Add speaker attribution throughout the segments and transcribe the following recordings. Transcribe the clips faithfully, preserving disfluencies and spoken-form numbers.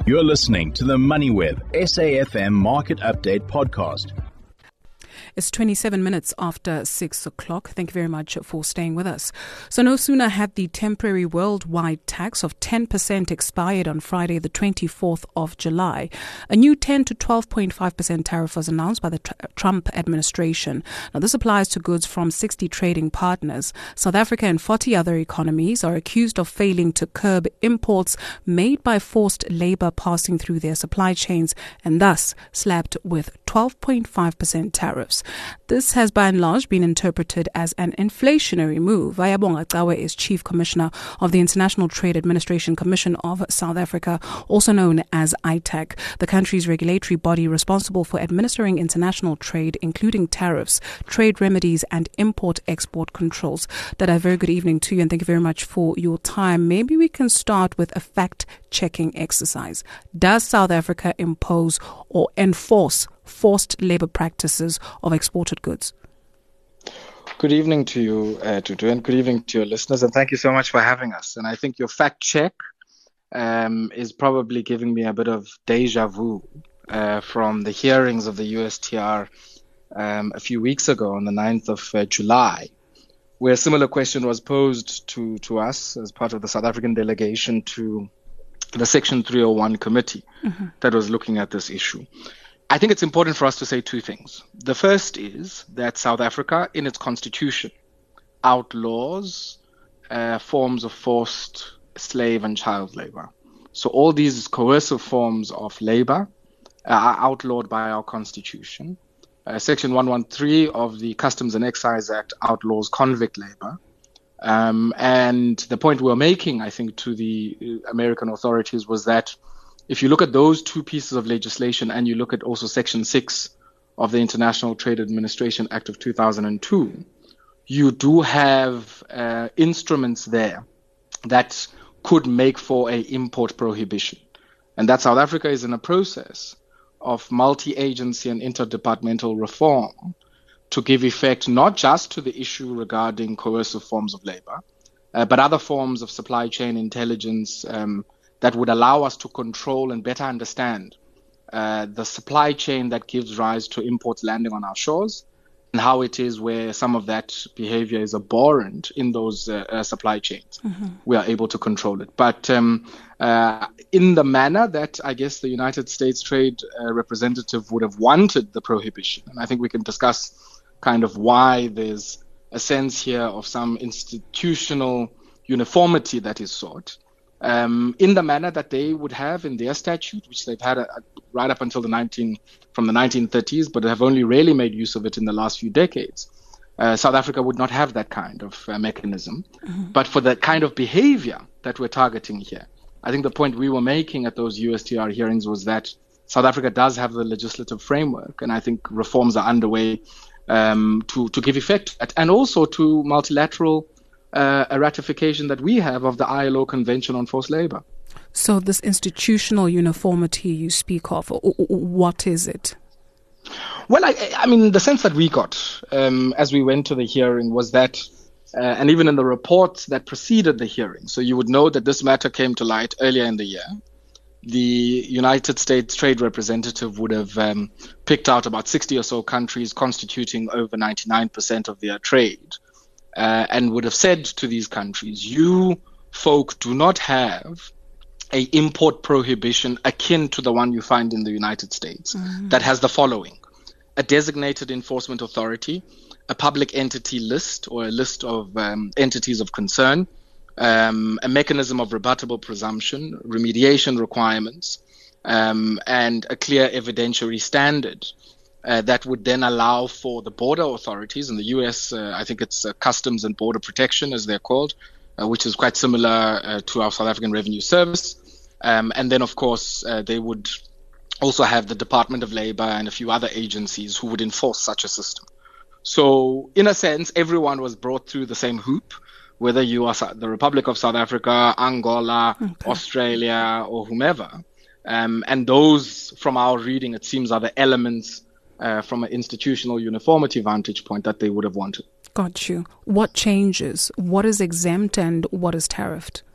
Speaker 1: You're listening to the MoneyWeb S A F M Market Update Podcast.
Speaker 2: It's twenty-seven minutes after six o'clock. Thank you very much for staying with us. So no sooner had the temporary worldwide tax of ten percent expired on Friday, the twenty-fourth of July, a new ten to twelve point five percent tariff was announced by the tr- Trump administration. Now, this applies to goods from sixty trading partners. South Africa and forty other economies are accused of failing to curb imports made by forced labor passing through their supply chains and thus slapped with twelve point five percent tariffs. This has by and large been interpreted as an inflationary move. Ayabonga Cawe is Chief Commissioner of the International Trade Administration Commission of South Africa, also known as I T A C, the country's regulatory body responsible for administering international trade, including tariffs, trade remedies and import-export controls. Dada, a very good evening to you and thank you very much for your time. Maybe we can start with a fact-checking exercise. Does South Africa impose or enforce forced labor practices of exported goods?
Speaker 3: Good evening to you, uh, Tutu, and good evening to your listeners, and thank you so much for having us. And I think your fact check um, is probably giving me a bit of deja vu uh, from the hearings of the U S T R um, a few weeks ago on the ninth of uh, July, where a similar question was posed to, to us as part of the South African delegation to the Section three oh one committee mm-hmm. that was looking at this issue. I think it's important for us to say two things. The first is that South Africa, in its constitution, outlaws uh, forms of forced slave and child labor. So all these coercive forms of labor uh, are outlawed by our constitution. Uh, Section one thirteen of the Customs and Excise Act outlaws convict labor. Um, and the point we're making, I think, to the American authorities was that if you look at those two pieces of legislation and you look at also Section six of the International Trade Administration Act of two thousand two, you do have uh, instruments there that could make for a import prohibition. And that South Africa is in a process of multi-agency and interdepartmental reform to give effect not just to the issue regarding coercive forms of labor, uh, but other forms of supply chain intelligence um, that would allow us to control and better understand uh, the supply chain that gives rise to imports landing on our shores and how it is where some of that behavior is abhorrent in those uh, uh, supply chains. Mm-hmm. We are able to control it. But um, uh, in the manner that I guess the United States Trade uh, Representative would have wanted the prohibition, and I think we can discuss kind of why there's a sense here of some institutional uniformity that is sought. Um, in the manner that they would have in their statute, which they've had a, a, right up until the nineteen from the nineteen thirties, but have only rarely made use of it in the last few decades. Uh, South Africa would not have that kind of uh, mechanism. Mm-hmm. But for the kind of behavior that we're targeting here, I think the point we were making at those U S T R hearings was that South Africa does have the legislative framework, and I think reforms are underway um, to, to give effect at, and also to multilateral Uh, a ratification that we have of the I L O Convention on Forced Labor.
Speaker 2: So this institutional uniformity you speak of, what is it?
Speaker 3: Well, I, I mean, the sense that we got um, as we went to the hearing was that, uh, and even in the reports that preceded the hearing, so you would know that this matter came to light earlier in the year. The United States Trade Representative would have um, picked out about sixty or so countries constituting over ninety-nine percent of their trade. Uh, and would have said to these countries, you folk do not have a import prohibition akin to the one you find in the United States mm-hmm. that has the following: a designated enforcement authority, a public entity list or a list of um, entities of concern, um, a mechanism of rebuttable presumption, remediation requirements, um, and a clear evidentiary standard. Uh, that would then allow for the border authorities in the U S, uh, I think it's uh, Customs and Border Protection, as they're called, uh, which is quite similar uh, to our South African Revenue Service. Um, and then, of course, uh, they would also have the Department of Labor and a few other agencies who would enforce such a system. So, in a sense, everyone was brought through the same hoop, whether you are the Republic of South Africa, Angola, okay. Australia, or whomever. Um, and those, from our reading, it seems, are the elements Uh, from an institutional uniformity vantage point that they would have wanted.
Speaker 2: Got you. What changes? What is exempt and what is tariffed?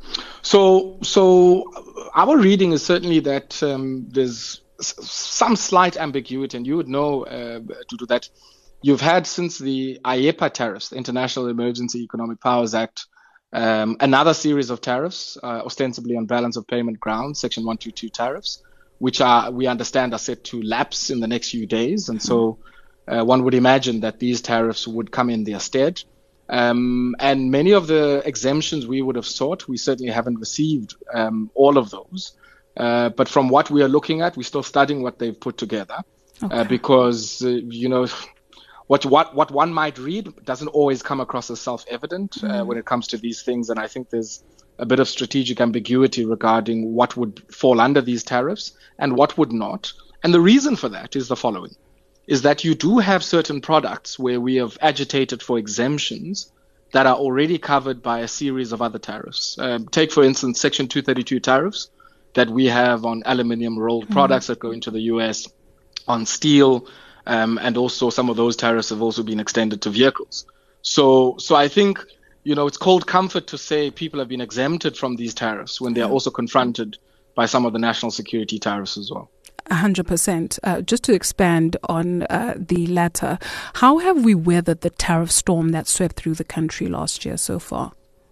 Speaker 3: So, so our reading is certainly that um, there's some slight ambiguity, and you would know uh, to do that. You've had since the I E P A tariffs, the International Emergency Economic Powers Act, um, another series of tariffs, uh, ostensibly on balance of payment grounds, Section one twenty-two tariffs, which are we understand are set to lapse in the next few days, and so uh, one would imagine that these tariffs would come in their stead. Um, and many of the exemptions we would have sought, we certainly haven't received um, all of those. Uh, but from what we are looking at, we're still studying what they've put together, okay. uh, because, uh, you know, what, what, what one might read doesn't always come across as self-evident mm. uh, when it comes to these things. And I think there's a bit of strategic ambiguity regarding what would fall under these tariffs and what would not. And the reason for that is the following. Is that you do have certain products where we have agitated for exemptions that are already covered by a series of other tariffs. Um, take, for instance, Section two thirty-two tariffs that we have on aluminium rolled mm-hmm. products that go into the U S, on steel, um, and also some of those tariffs have also been extended to vehicles. So, so I think, you know, it's cold comfort to say people have been exempted from these tariffs when they are also confronted by some of the national security tariffs as well.
Speaker 2: one hundred percent. Uh, just to expand on uh, the latter, how have we weathered the tariff storm that swept through the country last year so far?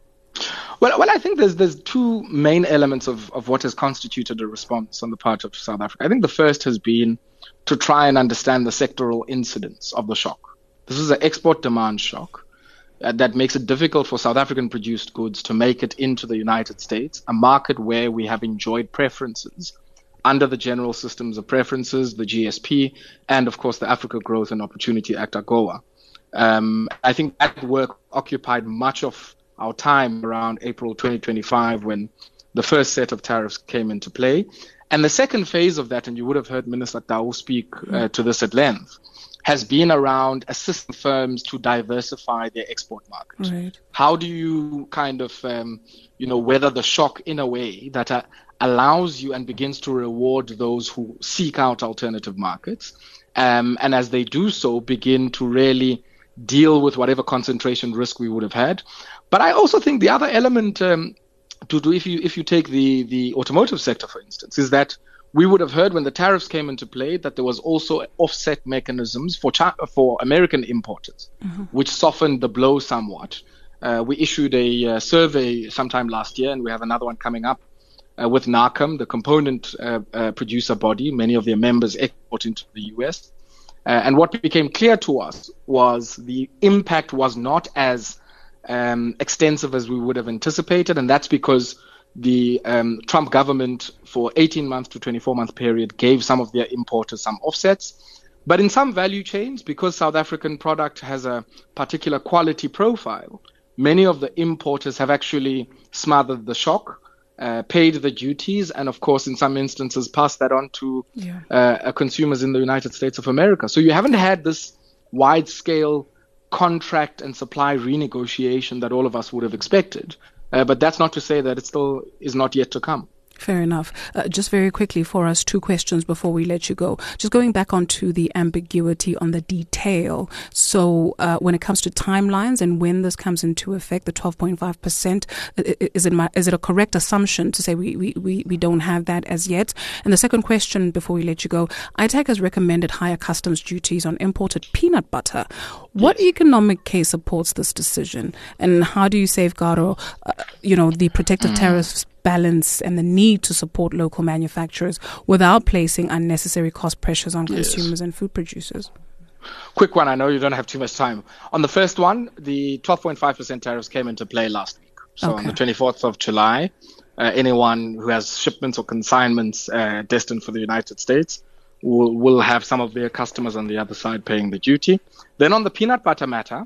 Speaker 3: Well, well, I think there's there's two main elements of, of what has constituted a response on the part of South Africa. I think the first has been to try and understand the sectoral incidence of the shock. This is an export demand shock uh, that makes it difficult for South African produced goods to make it into the United States, a market where we have enjoyed preferences under the General Systems of Preferences, the G S P, and of course the Africa Growth and Opportunity Act, AGOA. Um, I think that work occupied much of our time around April twenty twenty-five when the first set of tariffs came into play. And the second phase of that, and you would have heard Minister Tau speak uh, to this at length, has been around assisting firms to diversify their export market. Right. How do you kind of, um, you know, weather the shock in a way that uh, allows you and begins to reward those who seek out alternative markets, um, and as they do so, begin to really deal with whatever concentration risk we would have had. But I also think the other element um, to do, if you if you take the the automotive sector, for instance, is that we would have heard when the tariffs came into play that there was also offset mechanisms for China, for American importers, mm-hmm. which softened the blow somewhat. Uh, we issued a uh, survey sometime last year, and we have another one coming up uh, with NARCOM, the component uh, uh, producer body. Many of their members export into the U S. Uh, and what became clear to us was the impact was not as um, extensive as we would have anticipated, and that's because the um, Trump government for eighteen months to twenty-four month period gave some of their importers some offsets. But in some value chains, because South African product has a particular quality profile, many of the importers have actually smothered the shock, uh, paid the duties, and of course, in some instances, passed that on to yeah. uh, consumers in the United States of America. So you haven't had this wide-scale contract and supply renegotiation that all of us would have expected. Uh, but that's not to say that it still is not yet to come.
Speaker 2: Fair enough. Uh, just very quickly for us, two questions before we let you go. Just going back onto the ambiguity on the detail. So uh, when it comes to timelines and when this comes into effect, the twelve point five percent, is it, is it a correct assumption to say we, we, we, we don't have that as yet? And the second question before we let you go, I TAC has recommended higher customs duties on imported peanut butter. What yes. economic case supports this decision? And how do you safeguard or, uh, you know, the protective mm. tariffs balance and the need to support local manufacturers without placing unnecessary cost pressures on yes. consumers and food producers?
Speaker 3: Quick one, I know you don't have too much time. On the first one, the twelve point five percent tariffs came into play last week. So okay. on the twenty-fourth of July, uh, anyone who has shipments or consignments uh, destined for the United States will, will have some of their customers on the other side paying the duty. Then on the peanut butter matter,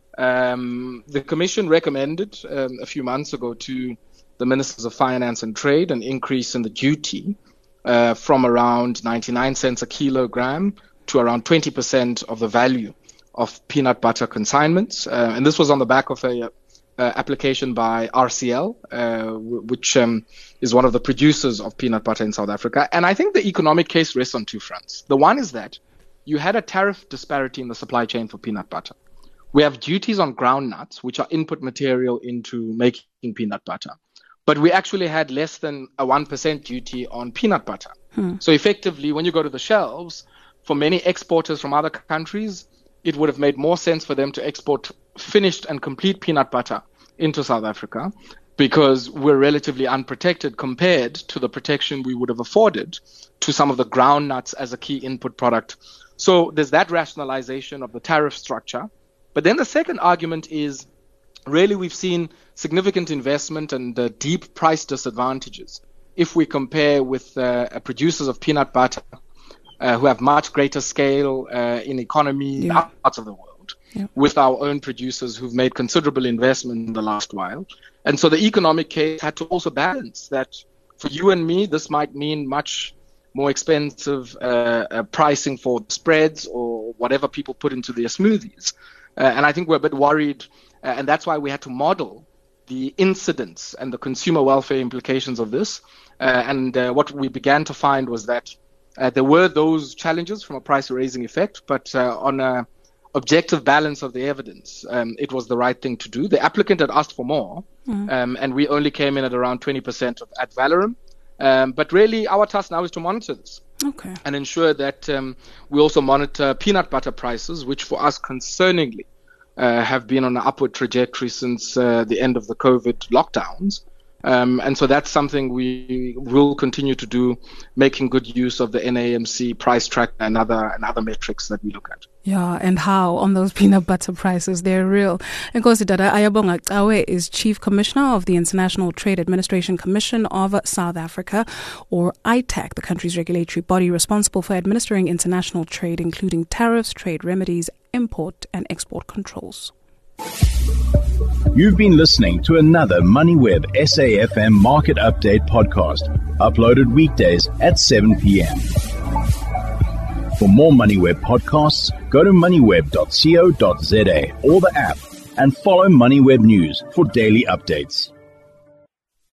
Speaker 3: um, the Commission recommended um, a few months ago to the Ministers of Finance and Trade an increase in the duty uh, from around ninety-nine cents a kilogram to around twenty percent of the value of peanut butter consignments. Uh, and this was on the back of a uh, application by R C L, uh, w- which um, is one of the producers of peanut butter in South Africa. And I think the economic case rests on two fronts. The one is that you had a tariff disparity in the supply chain for peanut butter. We have duties on ground nuts, which are input material into making peanut butter. but we actually had less than a one percent duty on peanut butter. Hmm. So effectively, when you go to the shelves, for many exporters from other countries, it would have made more sense for them to export finished and complete peanut butter into South Africa, because we're relatively unprotected compared to the protection we would have afforded to some of the ground nuts as a key input product. So there's that rationalization of the tariff structure. But then the second argument is, really, we've seen significant investment and uh, deep price disadvantages if we compare with uh, producers of peanut butter uh, who have much greater scale uh, in economy in other parts of the world, yeah. with our own producers who've made considerable investment in the last while. And so the economic case had to also balance that. For you and me, this might mean much more expensive uh, uh, pricing for spreads or whatever people put into their smoothies. Uh, and I think we're a bit worried, uh, and that's why we had to model the incidence and the consumer welfare implications of this. Uh, and uh, what we began to find was that uh, there were those challenges from a price-raising effect, but uh, on a objective balance of the evidence, um, it was the right thing to do. The applicant had asked for more, mm. um, and we only came in at around twenty percent of ad valorem. Um, but really, our task now is to monitor this
Speaker 2: okay.
Speaker 3: and ensure that um, we also monitor peanut butter prices, which for us, concerningly, uh, have been on an upward trajectory since uh, the end of the COVID lockdowns. Um, and so that's something we will continue to do, making good use of the N A M C price track and other, and other metrics that we look at.
Speaker 2: Yeah, and how on those peanut butter prices, they're real. Nkosi Dada Ayabonga Cawe is Chief Commissioner of the International Trade Administration Commission of South Africa, or I T A C, the country's regulatory body responsible for administering international trade, including tariffs, trade remedies, import and export controls.
Speaker 1: You've been listening to another MoneyWeb S A F M Market Update podcast, uploaded weekdays at seven p.m. For more MoneyWeb podcasts, go to moneyweb dot co dot za or the app, and follow MoneyWeb News for daily updates.